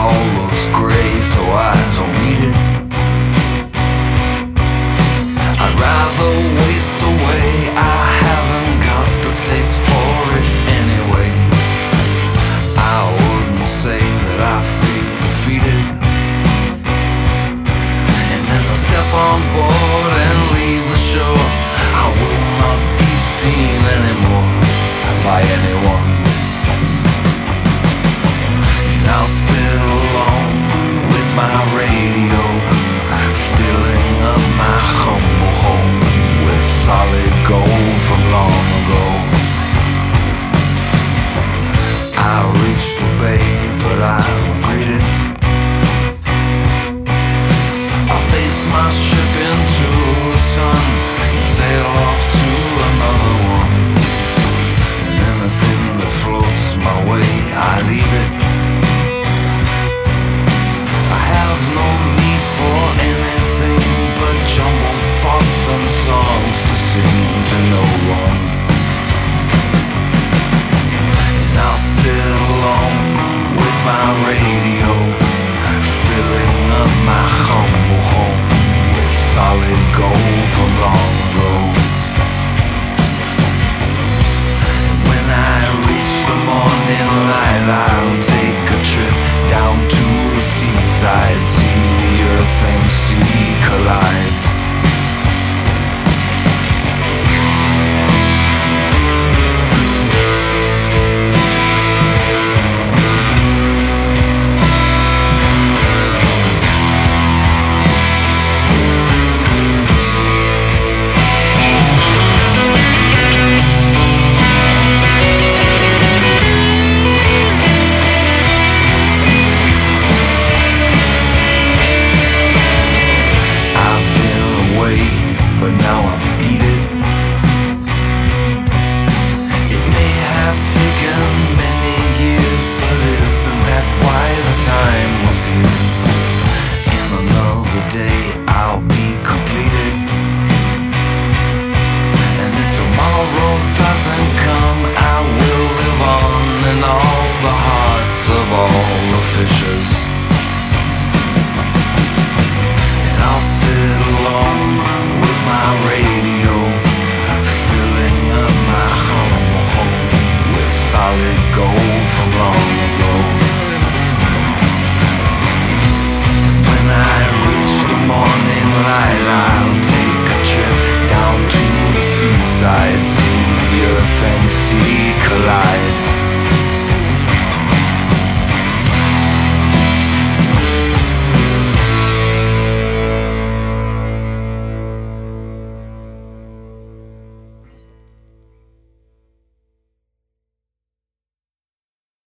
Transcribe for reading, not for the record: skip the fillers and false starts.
all looks grey, so I don't need it. I'd rather waste away. I haven't got the taste for it anyway. I wouldn't say that I feel defeated. And as I step on board and leave the shore, I will not be seen anymore by anyone. And I'll sit alone with my radio, filling up my humble home with solid gold from long ago. I reached the bay, but I don't greet it. I face my ship into the sun and sail off to another one. And anything that floats my way, I leave it. I have no need for anything but jumbled thoughts and songs to sing to no one. And I'll sit alone with my radio, filling up my humble home with solid gold from long